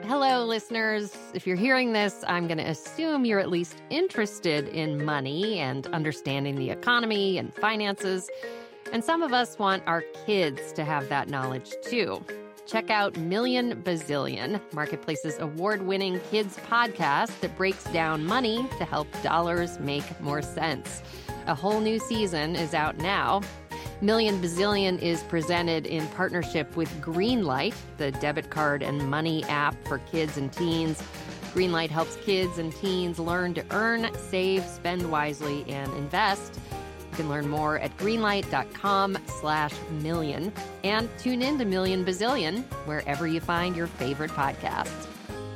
Hello, listeners. If you're hearing this, I'm going to assume you're at least interested in money and understanding the economy and finances. And some of us want our kids to have that knowledge, too. Check out Million Bazillion, Marketplace's award-winning kids podcast that breaks down money to help dollars make more sense. A whole new season is out now. Million Bazillion is presented in partnership with Greenlight, the debit card and money app for kids and teens. Greenlight helps kids and teens learn to earn, save, spend wisely, and invest. You can learn more at greenlight.com/million and tune in to Million Bazillion wherever you find your favorite podcasts.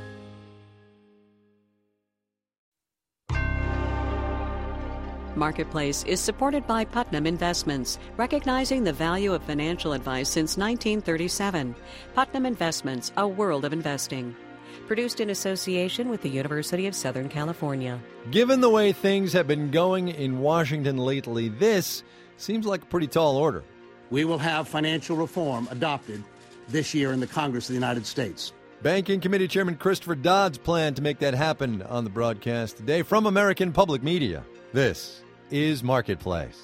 Marketplace is supported by Putnam Investments, recognizing the value of financial advice since 1937. Putnam Investments, a world of investing. Produced in association with the University of Southern California. Given the way things have been going in Washington lately, this seems like a pretty tall order. We will have financial reform adopted this year in the Congress of the United States. Banking Committee Chairman Christopher Dodd's plan to make that happen on the broadcast today from American Public Media. This is Marketplace.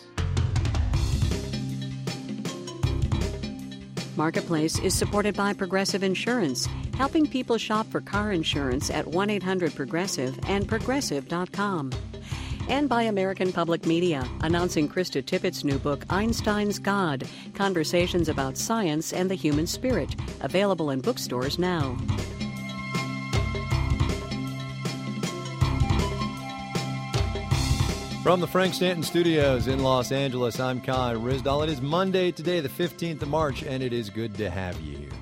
Marketplace is supported by Progressive Insurance, helping people shop for car insurance at 1-800-PROGRESSIVE and Progressive.com. And by American Public Media, announcing Krista Tippett's new book, Einstein's God, Conversations about Science and the Human Spirit, available in bookstores now. From the Frank Stanton Studios in Los Angeles, I'm Kai Ryssdal. It is Monday today, the 15th of March, and it is good to have you here.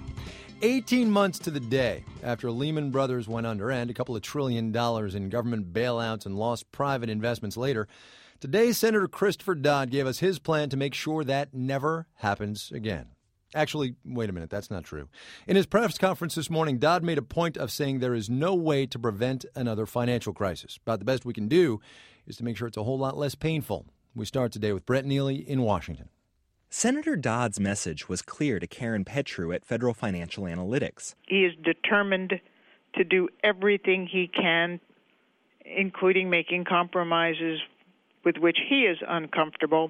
18 months to the day after Lehman Brothers went under and a couple of $1 trillion in government bailouts and lost private investments later, today Senator Christopher Dodd gave us his plan to make sure that never happens again. Actually, wait a minute, that's not true. In his press conference this morning, Dodd made a point of saying there is no way to prevent another financial crisis. About the best we can do is to make sure it's a whole lot less painful. We start today with Brett Neely in Washington. Senator Dodd's message was clear to Karen Petru at Federal Financial Analytics. He is determined to do everything he can, including making compromises with which he is uncomfortable,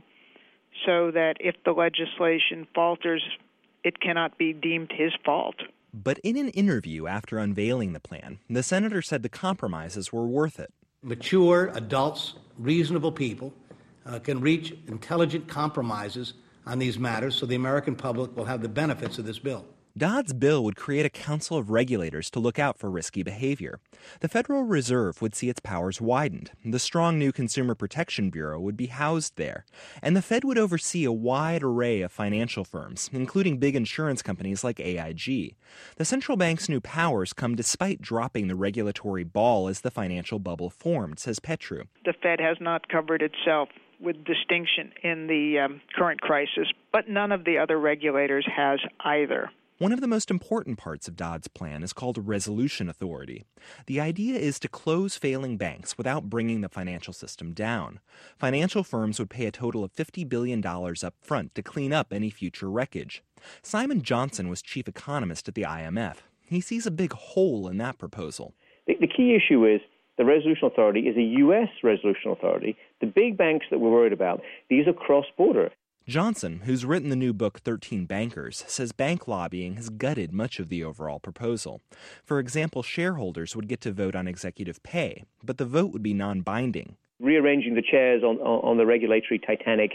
so that if the legislation falters, it cannot be deemed his fault. But in an interview after unveiling the plan, the senator said the compromises were worth it. Mature adults, reasonable people, can reach intelligent compromises on these matters so the American public will have the benefits of this bill. Dodd's bill would create a council of regulators to look out for risky behavior. The Federal Reserve would see its powers widened. The strong new Consumer Protection Bureau would be housed there. And the Fed would oversee a wide array of financial firms, including big insurance companies like AIG. The central bank's new powers come despite dropping the regulatory ball as the financial bubble formed, says Petru. The Fed has not covered itself with distinction in the current crisis, but none of the other regulators has either. One of the most important parts of Dodd's plan is called a resolution authority. The idea is to close failing banks without bringing the financial system down. Financial firms would pay a total of $50 billion up front to clean up any future wreckage. Simon Johnson was chief economist at the IMF. He sees a big hole in that proposal. The key issue is the resolution authority is a U.S. resolution authority. The big banks that we're worried about, these are cross-border. Johnson, who's written the new book 13 Bankers, says bank lobbying has gutted much of the overall proposal. For example, shareholders would get to vote on executive pay, but the vote would be non-binding. Rearranging the chairs on the regulatory Titanic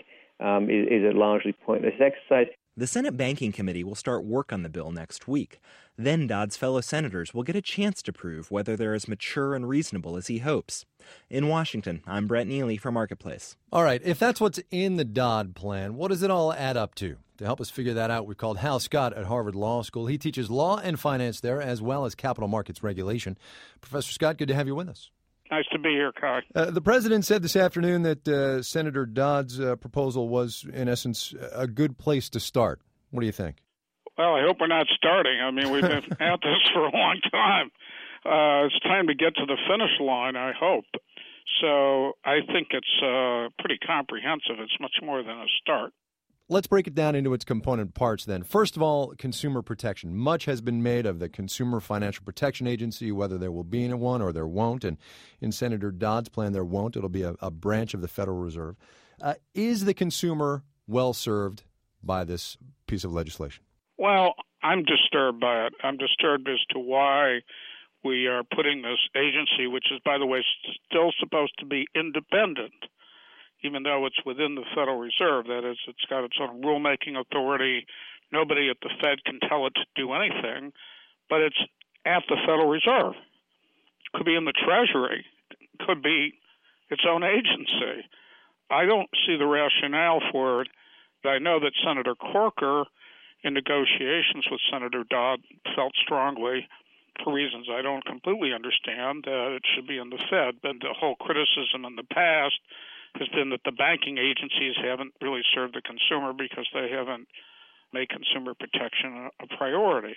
is a largely pointless exercise. The Senate Banking Committee will start work on the bill next week. Then Dodd's fellow senators will get a chance to prove whether they're as mature and reasonable as he hopes. In Washington, I'm Brett Neely for Marketplace. All right, if that's what's in the Dodd plan, what does it all add up to? To help us figure that out, we called Hal Scott at Harvard Law School. He teaches law and finance there, as well as capital markets regulation. Professor Scott, good to have you with us. Nice to be here, Kai. The president said this afternoon that Senator Dodd's proposal was, in essence, a good place to start. What do you think? Well, I hope we're not starting. I mean, we've been at this for a long time. It's time to get to the finish line, I hope. So I think it's pretty comprehensive. It's much more than a start. Let's break it down into its component parts then. First of all, consumer protection. Much has been made of the Consumer Financial Protection Agency, whether there will be one or there won't. And in Senator Dodd's plan, there won't. It'll be a branch of the Federal Reserve. Is the consumer well served by this piece of legislation? Well, I'm disturbed by it. I'm disturbed as to why we are putting this agency, which is, by the way, still supposed to be independent, even though it's within the Federal Reserve. That is, it's got its own rulemaking authority. Nobody at the Fed can tell it to do anything, but it's at the Federal Reserve. It could be in the Treasury. It could be its own agency. I don't see the rationale for it. I know that Senator Corker, in negotiations with Senator Dodd, felt strongly, for reasons I don't completely understand, that it should be in the Fed. But the whole criticism in the past has been that the banking agencies haven't really served the consumer because they haven't made consumer protection a priority.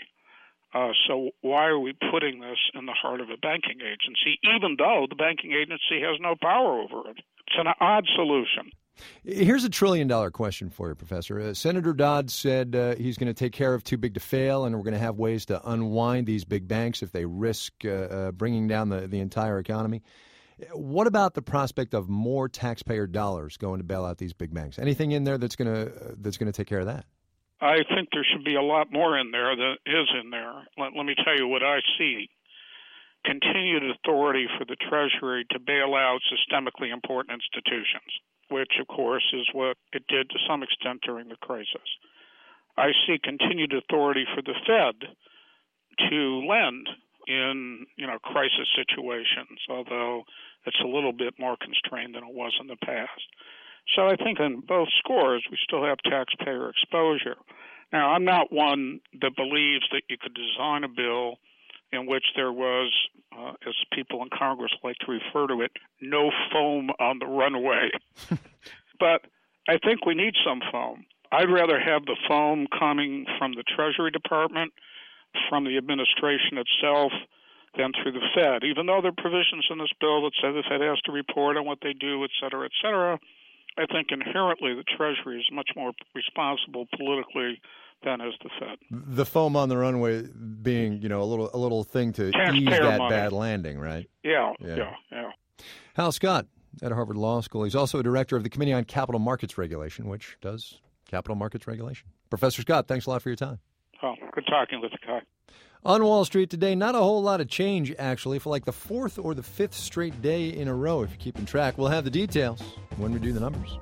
So why are we putting this in the heart of a banking agency, even though the banking agency has no power over it? It's an odd solution. Here's a $1 trillion question for you, Professor. Senator Dodd said he's going to take care of too big to fail, and we're going to have ways to unwind these big banks if they risk bringing down the entire economy. What about the prospect of more taxpayer dollars going to bail out these big banks? Anything in there that's going to take care of that? I think there should be a lot more in there than is in there. Let me tell you what I see. Continued authority for the Treasury to bail out systemically important institutions, which, of course, is what it did to some extent during the crisis. I see continued authority for the Fed to lend in, crisis situations, although it's a little bit more constrained than it was in the past. So I think on both scores, we still have taxpayer exposure. Now, I'm not one that believes that you could design a bill in which there was, as people in Congress like to refer to it, no foam on the runway. But I think we need some foam. I'd rather have the foam coming from the Treasury Department, from the administration itself, than through the Fed, even though there are provisions in this bill that say the Fed has to report on what they do, et cetera, et cetera. I think inherently the Treasury is much more responsible politically than is the Fed. The foam on the runway being, a little thing to ease that bad landing, right? Yeah. Hal Scott at Harvard Law School. He's also a director of the Committee on Capital Markets Regulation, which does capital markets regulation. Professor Scott, thanks a lot for your time. Oh, good talking with you, Kai. On Wall Street today, not a whole lot of change, actually, for like the fourth or the fifth straight day in a row, if you're keeping track. We'll have the details when we do the numbers.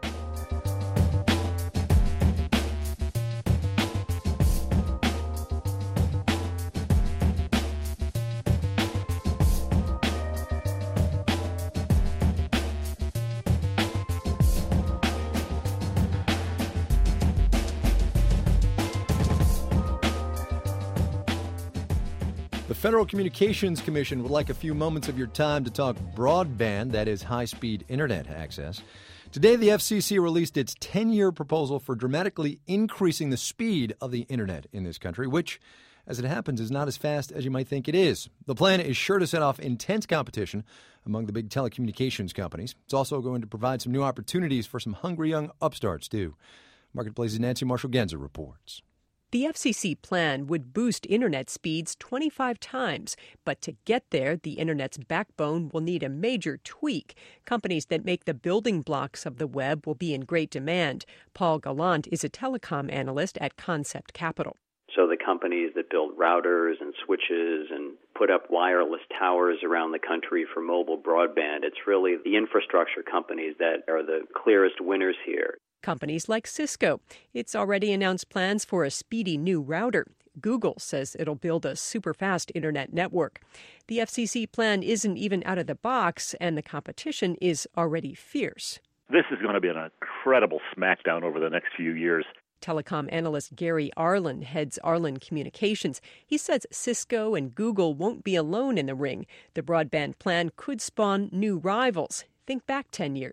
The Federal Communications Commission would like a few moments of your time to talk broadband, that is high-speed internet access. Today, the FCC released its 10-year proposal for dramatically increasing the speed of the internet in this country, which, as it happens, is not as fast as you might think it is. The plan is sure to set off intense competition among the big telecommunications companies. It's also going to provide some new opportunities for some hungry young upstarts, too. Marketplace's Nancy Marshall-Genzer reports. The FCC plan would boost internet speeds 25 times, but to get there, the internet's backbone will need a major tweak. Companies that make the building blocks of the web will be in great demand. Paul Gallant is a telecom analyst at Concept Capital. So the companies that build routers and switches and put up wireless towers around the country for mobile broadband, it's really the infrastructure companies that are the clearest winners here. Companies like Cisco. It's already announced plans for a speedy new router. Google says it'll build a super-fast internet network. The FCC plan isn't even out of the box, and the competition is already fierce. This is going to be an incredible smackdown over the next few years. Telecom analyst Gary Arlen heads Arlen Communications. He says Cisco and Google won't be alone in the ring. The broadband plan could spawn new rivals. Think back 10 years.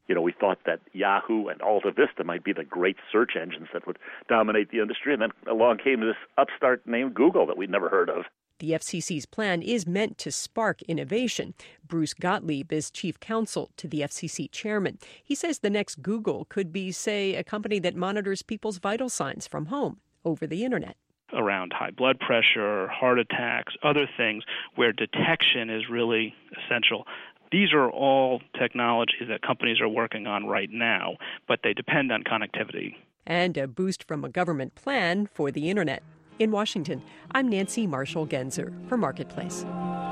We thought that Yahoo and Alta Vista might be the great search engines that would dominate the industry, and then along came this upstart named Google that we'd never heard of. The FCC's plan is meant to spark innovation. Bruce Gottlieb is chief counsel to the FCC chairman. He says the next Google could be, say, a company that monitors people's vital signs from home over the internet. Around high blood pressure, heart attacks, other things where detection is really essential. These are all technologies that companies are working on right now, but they depend on connectivity. And a boost from a government plan for the internet. In Washington, I'm Nancy Marshall-Genzer for Marketplace.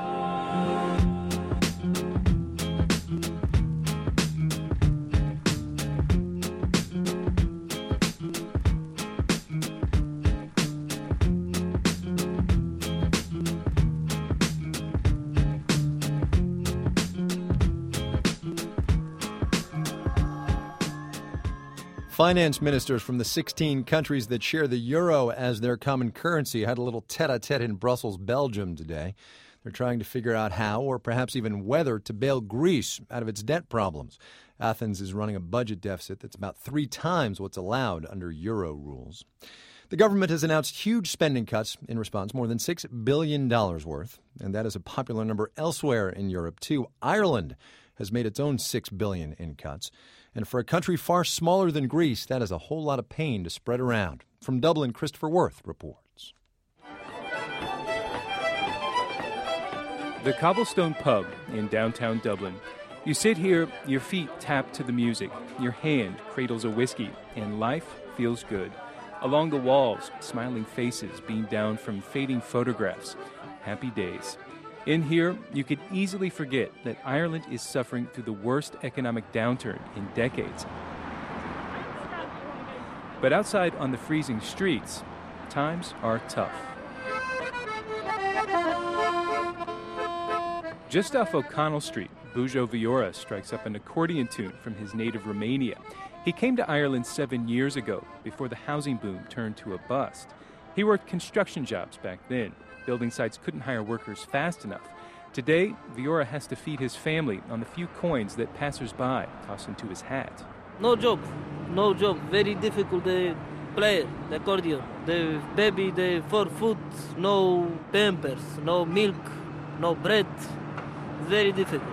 Finance ministers from the 16 countries that share the euro as their common currency had a little tete-a-tete in Brussels, Belgium today. They're trying to figure out how, or perhaps even whether, to bail Greece out of its debt problems. Athens is running a budget deficit that's about 3 times what's allowed under euro rules. The government has announced huge spending cuts in response, more than $6 billion worth, and that is a popular number elsewhere in Europe, too. Ireland has made its own $6 billion in cuts. And for a country far smaller than Greece, that is a whole lot of pain to spread around. From Dublin, Christopher Worth reports. The Cobblestone Pub in downtown Dublin. You sit here, your feet tap to the music, your hand cradles a whiskey, and life feels good. Along the walls, smiling faces beam down from fading photographs. Happy days. In here, you could easily forget that Ireland is suffering through the worst economic downturn in decades. But outside on the freezing streets, times are tough. Just off O'Connell Street, Bujo Viora strikes up an accordion tune from his native Romania. He came to Ireland 7 years ago, before the housing boom turned to a bust. He worked construction jobs back then. Building sites couldn't hire workers fast enough. Today, Viora has to feed his family on the few coins that passers-by toss into his hat. No job. Very difficult to play the accordion. The baby, for food, no pampers, no milk, no bread. Very difficult.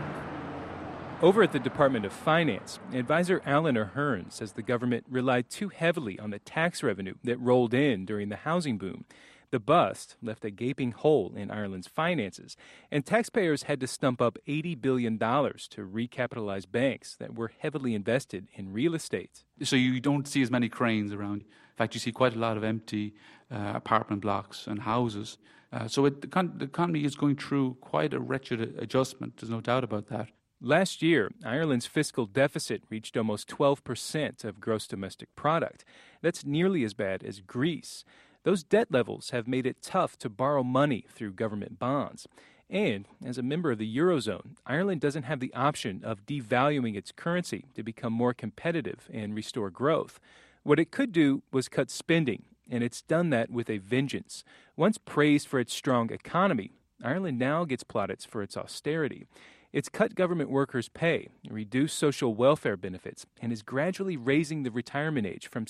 Over at the Department of Finance, advisor Alan O'Hearn says the government relied too heavily on the tax revenue that rolled in during the housing boom. The bust left a gaping hole in Ireland's finances, and taxpayers had to stump up $80 billion to recapitalize banks that were heavily invested in real estate. So you don't see as many cranes around. In fact, you see quite a lot of empty apartment blocks and houses. So the economy is going through quite a wretched adjustment. There's no doubt about that. Last year, Ireland's fiscal deficit reached almost 12% of gross domestic product. That's nearly as bad as Greece. Those debt levels have made it tough to borrow money through government bonds. And as a member of the Eurozone, Ireland doesn't have the option of devaluing its currency to become more competitive and restore growth. What it could do was cut spending, and it's done that with a vengeance. Once praised for its strong economy, Ireland now gets plaudits for its austerity. It's cut government workers' pay, reduced social welfare benefits, and is gradually raising the retirement age from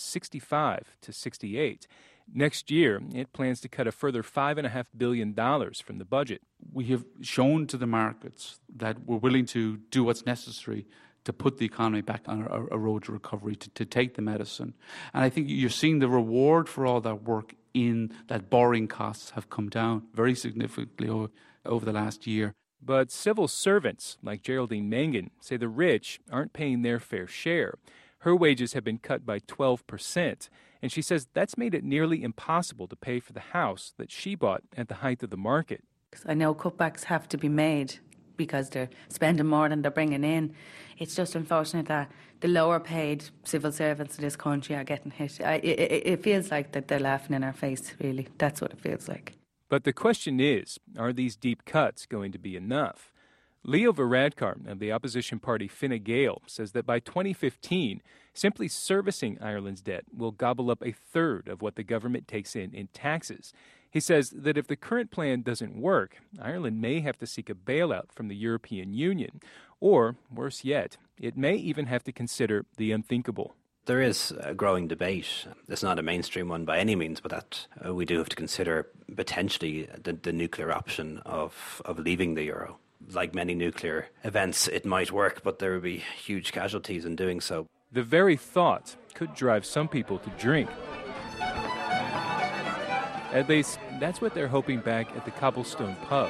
65 to 68. Next year, it plans to cut a further $5.5 billion from the budget. We have shown to the markets that we're willing to do what's necessary to put the economy back on a road to recovery, to take the medicine. And I think you're seeing the reward for all that work in that borrowing costs have come down very significantly over the last year. But civil servants like Geraldine Mangan say the rich aren't paying their fair share. Her wages have been cut by 12%, and she says that's made it nearly impossible to pay for the house that she bought at the height of the market. I know cutbacks have to be made because they're spending more than they're bringing in. It's just unfortunate that the lower paid civil servants in this country are getting hit. It feels like that they're laughing in our face, really. That's what it feels like. But the question is, are these deep cuts going to be enough? Leo Varadkar of the opposition party Fine Gael says that by 2015, simply servicing Ireland's debt will gobble up a third of what the government takes in taxes. He says that if the current plan doesn't work, Ireland may have to seek a bailout from the European Union, Or, worse yet, it may even have to consider the unthinkable. There is a growing debate. It's not a mainstream one by any means, but that we do have to consider potentially the nuclear option of leaving the euro. Like many nuclear events, it might work, but there would be huge casualties in doing so. The very thought could drive some people to drink. At least, that's what they're hoping back at the Cobblestone Pub.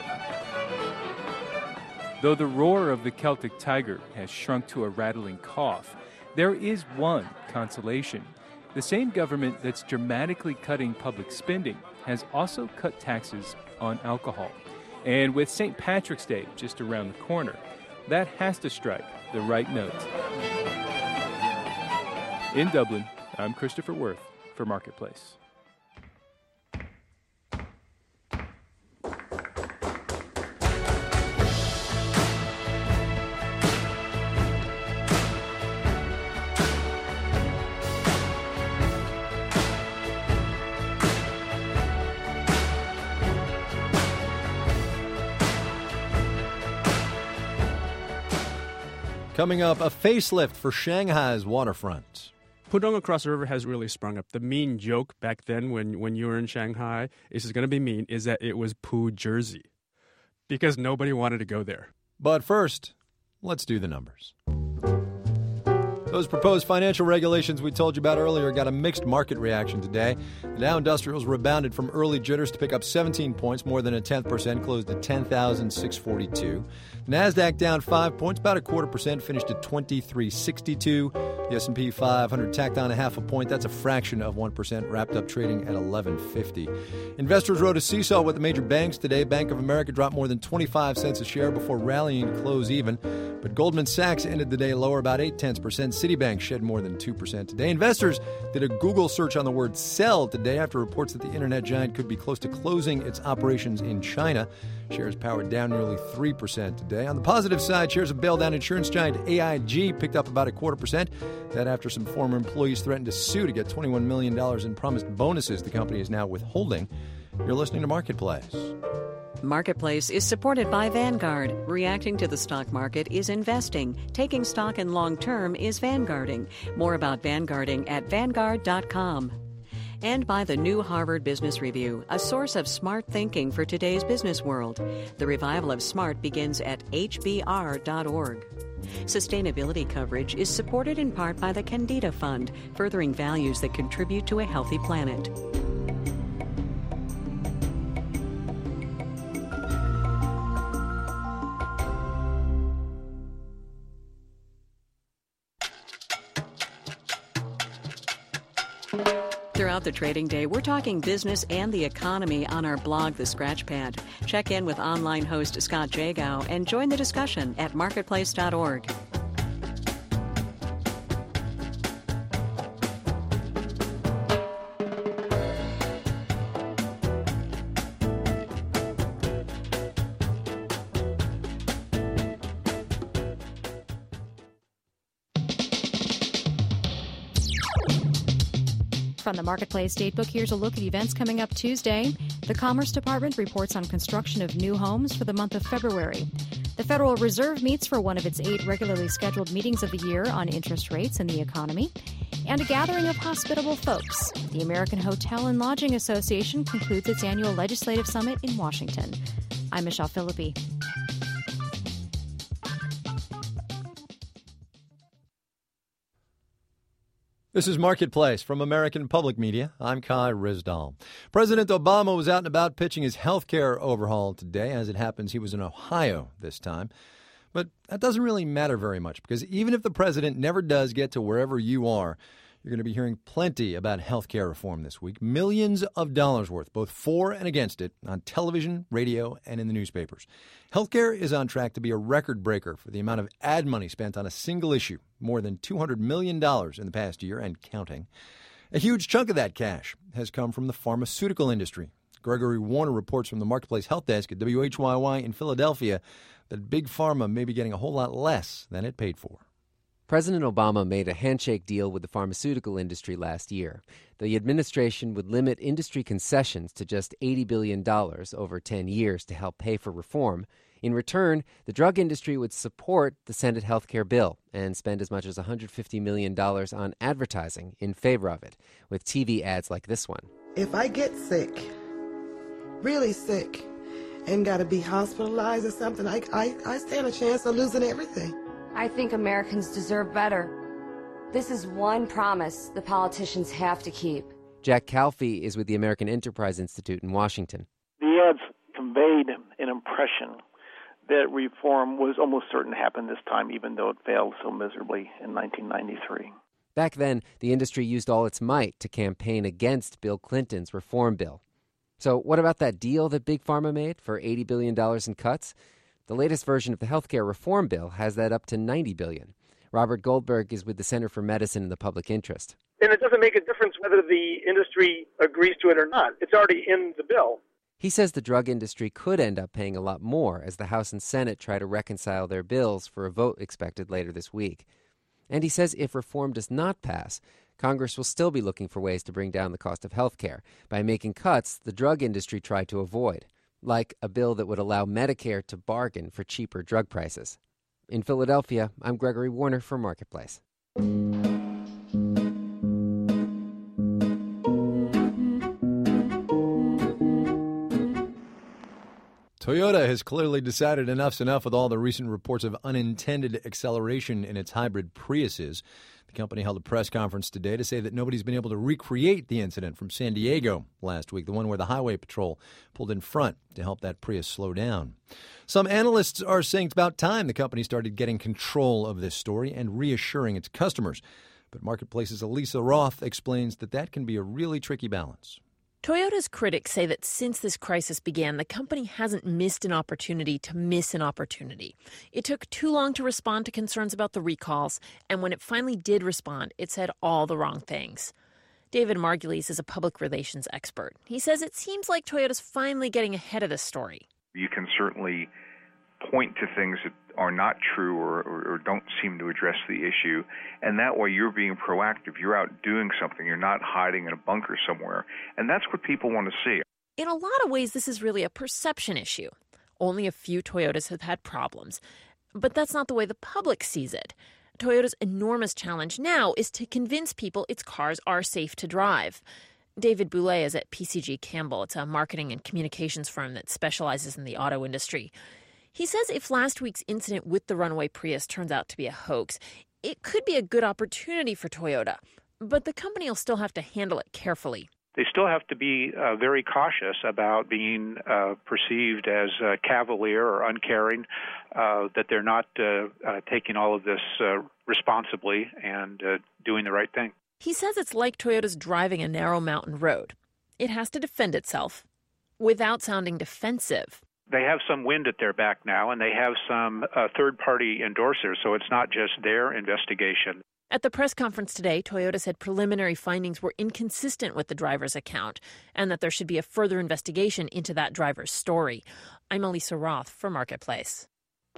Though the roar of the Celtic Tiger has shrunk to a rattling cough, there is one consolation. The same government that's dramatically cutting public spending has also cut taxes on alcohol. And with St. Patrick's Day just around the corner, that has to strike the right note. In Dublin, I'm Christopher Worth for Marketplace. Coming up, a facelift for Shanghai's waterfront. Pudong across the river has really sprung up. The mean joke back then when you were in Shanghai, this is going to be mean, is that it was Poo Jersey. Because nobody wanted to go there. But first, let's do the numbers. Those proposed financial regulations we told you about earlier got a mixed market reaction today. The Dow Industrials rebounded from early jitters to pick up 17 points, more than 0.1%, closed at 10,642. NASDAQ down 5 points, about 0.25%, finished at 2362. The S&P 500 tacked on 0.5 point. That's a fraction of 1%, wrapped up trading at 1150. Investors rode a seesaw with the major banks today. Bank of America dropped more than 25 cents a share before rallying to close even. But Goldman Sachs ended the day lower, about 0.8%. Citibank shed more than 2% today. Investors did a Google search on the word sell today after reports that the internet giant could be close to closing its operations in China. Shares powered down nearly 3% today. On the positive side, shares of bailed-out insurance giant AIG picked up about 0.25%. That after some former employees threatened to sue to get $21 million in promised bonuses the company is now withholding. You're listening to Marketplace. Marketplace is supported by Vanguard. Reacting to the stock market is investing. Taking stock in long term is Vanguarding. More about Vanguarding at Vanguard.com. And by the new Harvard Business Review, a source of smart thinking for today's business world. The revival of smart begins at hbr.org. Sustainability coverage is supported in part by the Candida Fund, furthering values that contribute to a healthy planet. Throughout the trading day, we're talking business and the economy on our blog, The Scratchpad. Check in with online host Scott Jagow and join the discussion at marketplace.org. From the Marketplace Datebook, here's a look at events coming up Tuesday. The Commerce Department reports on construction of new homes for the month of February. The Federal Reserve meets for one of its 8 regularly scheduled meetings of the year on interest rates and the economy. And a gathering of hospitable folks. The American Hotel and Lodging Association concludes its annual legislative summit in Washington. I'm Michelle Philippi. This is Marketplace from American Public Media. I'm Kai Rizdal. President Obama was out and about pitching his health care overhaul today. As it happens, he was in Ohio this time. But that doesn't really matter very much because even if the president never does get to wherever you are, you're going to be hearing plenty about health care reform this week. Millions of dollars worth, both for and against it, on television, radio, and in the newspapers. Health care is on track to be a record breaker for the amount of ad money spent on a single issue, more than $200 million in the past year and counting. A huge chunk of that cash has come from the pharmaceutical industry. Gregory Warner reports from the Marketplace Health Desk at WHYY in Philadelphia that Big Pharma may be getting a whole lot less than it paid for. President Obama made a handshake deal with the pharmaceutical industry last year. The administration would limit industry concessions to just $80 billion over 10 years to help pay for reform. In return, the drug industry would support the Senate health care bill and spend as much as $150 million on advertising in favor of it, with TV ads like this one. If I get sick, really sick, and got to be hospitalized or something, I stand a chance of losing everything. I think Americans deserve better. This is one promise the politicians have to keep. Jack Calfee is with the American Enterprise Institute in Washington. The ads conveyed an impression that reform was almost certain to happen this time, even though it failed so miserably in 1993. Back then, the industry used all its might to campaign against Bill Clinton's reform bill. So what about that deal that Big Pharma made for $80 billion in cuts? The latest version of the healthcare reform bill has that up to $90 billion. Robert Goldberg is with the Center for Medicine and the Public Interest. And it doesn't make a difference whether the industry agrees to it or not. It's already in the bill. He says the drug industry could end up paying a lot more as the House and Senate try to reconcile their bills for a vote expected later this week. And he says if reform does not pass, Congress will still be looking for ways to bring down the cost of health care by making cuts the drug industry tried to avoid, like a bill that would allow Medicare to bargain for cheaper drug prices. In Philadelphia, I'm Gregory Warner for Marketplace. Toyota has clearly decided enough's enough with all the recent reports of unintended acceleration in its hybrid Priuses. The company held a press conference today to say that nobody's been able to recreate the incident from San Diego last week, the one where the highway patrol pulled in front to help that Prius slow down. Some analysts are saying it's about time the company started getting control of this story and reassuring its customers. But Marketplace's Elisa Roth explains that can be a really tricky balance. Toyota's critics say that since this crisis began, the company hasn't missed an opportunity to miss an opportunity. It took too long to respond to concerns about the recalls, and when it finally did respond, it said all the wrong things. David Margulies is a public relations expert. He says it seems like Toyota's finally getting ahead of this story. You can certainly point to things that are not true or don't seem to address the issue, and that way you're being proactive. You're out doing something. You're not hiding in a bunker somewhere, and that's what people want to see. In a lot of ways, this is really a perception issue. Only a few Toyotas have had problems, but that's not the way the public sees it. Toyota's enormous challenge now is to convince people its cars are safe to drive. David Boulay is at PCG Campbell. It's a marketing and communications firm that specializes in the auto industry. He says if last week's incident with the runaway Prius turns out to be a hoax, it could be a good opportunity for Toyota. But the company will still have to handle it carefully. They still have to be very cautious about being perceived as cavalier or uncaring, that they're not taking all of this responsibly and doing the right thing. He says it's like Toyota's driving a narrow mountain road. It has to defend itself without sounding defensive. They have some wind at their back now, and they have some third-party endorsers, so it's not just their investigation. At the press conference today, Toyota said preliminary findings were inconsistent with the driver's account and that there should be a further investigation into that driver's story. I'm Elisa Roth for Marketplace.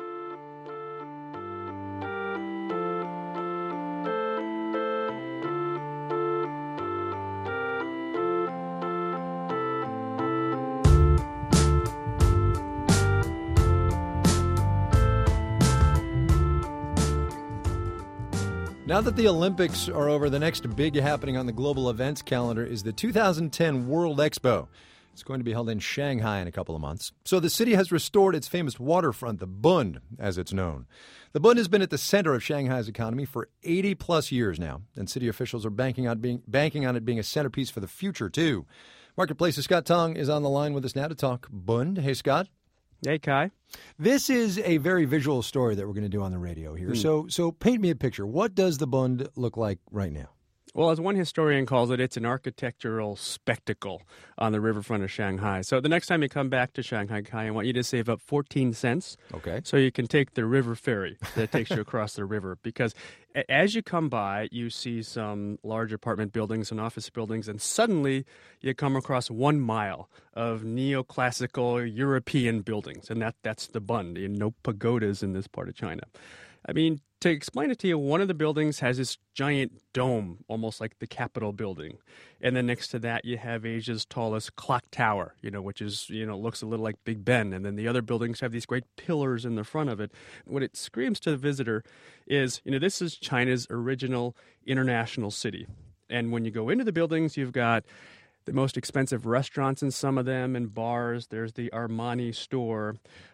Now that the Olympics are over, the next big happening on the global events calendar is the 2010 World Expo. It's going to be held in Shanghai in a couple of months. So the city has restored its famous waterfront, the Bund, as it's known. The Bund has been at the center of Shanghai's economy for 80-plus years now, and city officials are banking on it being a centerpiece for the future, too. Marketplace's Scott Tong is on the line with us now to talk Bund. Hey, Scott. Hey, Kai. This is a very visual story that we're going to do on the radio here. So paint me a picture. What does the Bund look like right now? Well, as one historian calls it, it's an architectural spectacle on the riverfront of Shanghai. So the next time you come back to Shanghai, Kai, I want you to save up 14 cents. Okay. So you can take the river ferry that takes you across the river. Because as you come by, you see some large apartment buildings and office buildings, and suddenly you come across 1 mile of neoclassical European buildings. And that's the Bund. No pagodas in this part of China. I mean, to explain it to you, one of the buildings has this giant dome, almost like the Capitol building. And then next to that, you have Asia's tallest clock tower, which is, looks a little like Big Ben. And then the other buildings have these great pillars in the front of it. What it screams to the visitor is, this is China's original international city. And when you go into the buildings, you've got the most expensive restaurants in some of them and bars. There's the Armani store.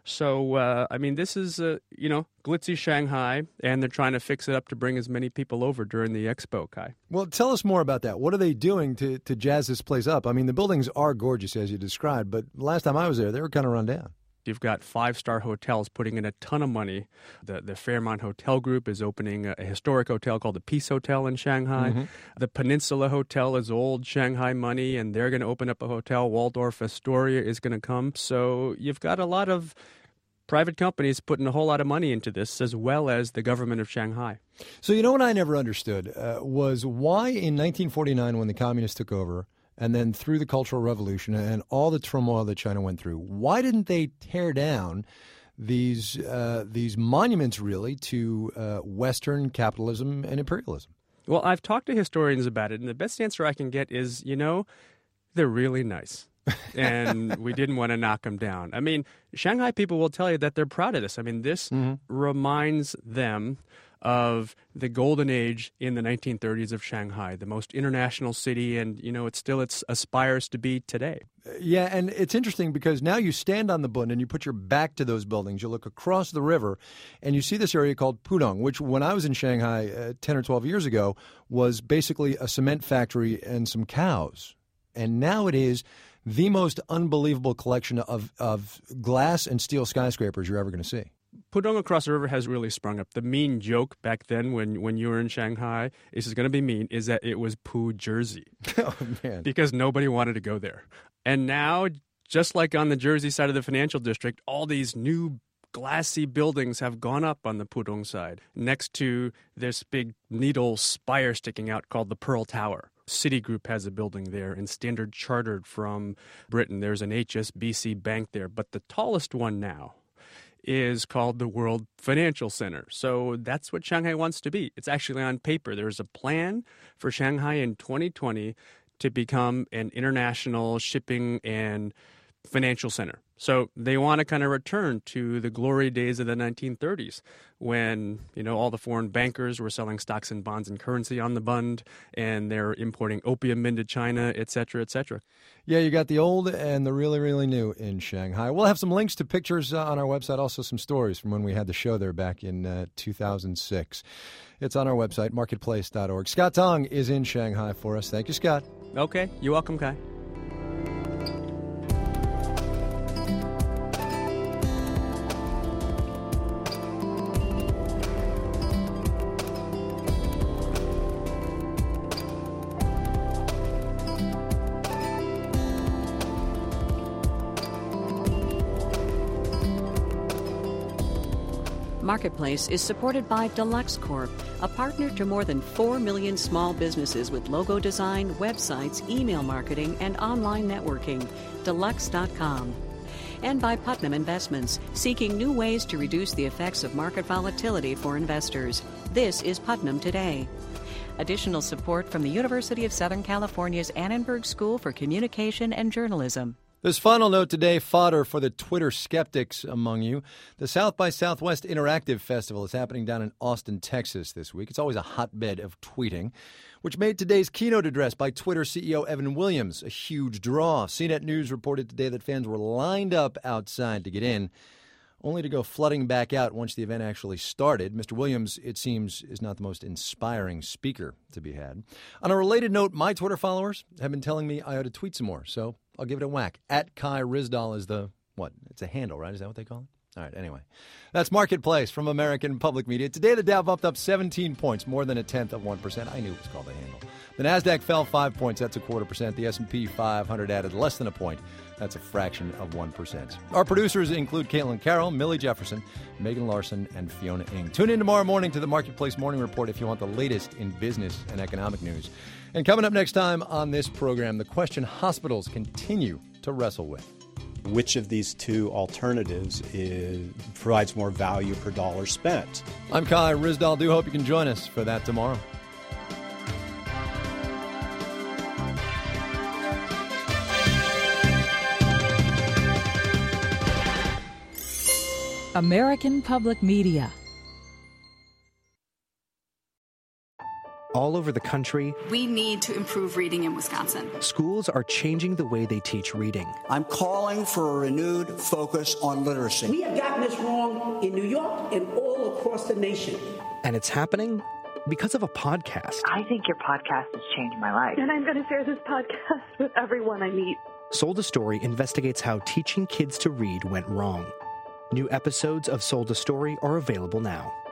So, this is, glitzy Shanghai, and they're trying to fix it up to bring as many people over during the expo, Kai. Well, tell us more about that. What are they doing to jazz this place up? I mean, the buildings are gorgeous, as you described, but last time I was there, they were kind of run down. You've got 5-star hotels putting in a ton of money. The Fairmont Hotel Group is opening a historic hotel called the Peace Hotel in Shanghai. Mm-hmm. The Peninsula Hotel is old Shanghai money, and they're going to open up a hotel. Waldorf Astoria is going to come. So you've got a lot of private companies putting a whole lot of money into this, as well as the government of Shanghai. So what I never understood was why in 1949, when the communists took over, and then through the Cultural Revolution and all the turmoil that China went through, why didn't they tear down these monuments, really, to Western capitalism and imperialism? Well, I've talked to historians about it, and the best answer I can get is, they're really nice. And we didn't want to knock them down. I mean, Shanghai people will tell you that they're proud of this. I mean, this reminds them of the golden age in the 1930s of Shanghai, the most international city, and, it aspires to be today. Yeah, and it's interesting because now you stand on the Bund and you put your back to those buildings. You look across the river and you see this area called Pudong, which when I was in Shanghai 10 or 12 years ago was basically a cement factory and some cows. And now it is the most unbelievable collection of glass and steel skyscrapers you're ever going to see. Pudong across the river has really sprung up. The mean joke back then when you were in Shanghai, this is going to be mean, is that it was Poo Jersey. Oh, man. Because nobody wanted to go there. And now, just like on the Jersey side of the financial district, all these new glassy buildings have gone up on the Pudong side, next to this big needle spire sticking out called the Pearl Tower. Citigroup has a building there, and Standard Chartered from Britain. There's an HSBC bank there. But the tallest one now is called the World Financial Center. So that's what Shanghai wants to be. It's actually on paper. There's a plan for Shanghai in 2020 to become an international shipping and financial center. So they want to kind of return to the glory days of the 1930s when, all the foreign bankers were selling stocks and bonds and currency on the Bund, and they're importing opium into China, et cetera, et cetera. Yeah, you got the old and the really, really new in Shanghai. We'll have some links to pictures on our website, also some stories from when we had the show there back in 2006. It's on our website, marketplace.org. Scott Tong is in Shanghai for us. Thank you, Scott. Okay, you're welcome, Kai. Marketplace is supported by Deluxe Corp, a partner to more than 4 million small businesses with logo design, websites, email marketing, and online networking. Deluxe.com. And by Putnam Investments, seeking new ways to reduce the effects of market volatility for investors. This is Putnam Today. Additional support from the University of Southern California's Annenberg School for Communication and Journalism. This final note today, fodder for the Twitter skeptics among you. The South by Southwest Interactive Festival is happening down in Austin, Texas this week. It's always a hotbed of tweeting, which made today's keynote address by Twitter CEO Evan Williams a huge draw. CNET News reported today that fans were lined up outside to get in, only to go flooding back out once the event actually started. Mr. Williams, it seems, is not the most inspiring speaker to be had. On a related note, my Twitter followers have been telling me I ought to tweet some more, so I'll give it a whack. At Kai Ryssdal is the, it's a handle, right? Is that what they call it? All right, anyway. That's Marketplace from American Public Media. Today, the Dow bumped up 17 points, more than 0.1%. I knew it was called a handle. The NASDAQ fell 5 points. That's 0.25%. The S&P 500 added less than a point. That's a fraction of 1%. Our producers include Caitlin Carroll, Millie Jefferson, Megan Larson, and Fiona Ng. Tune in tomorrow morning to the Marketplace Morning Report if you want the latest in business and economic news. And coming up next time on this program, the question hospitals continue to wrestle with. which of these two alternatives provides more value per dollar spent. I'm Kai Ryssdal. Do hope you can join us for that tomorrow. American Public Media. All over the country, we need to improve reading in Wisconsin. Schools are changing the way they teach reading. I'm calling for a renewed focus on literacy. We have gotten this wrong in New York and all across the nation. And it's happening because of a podcast. I think your podcast has changed my life. And I'm going to share this podcast with everyone I meet. Sold a Story investigates how teaching kids to read went wrong. New episodes of Sold a Story are available now.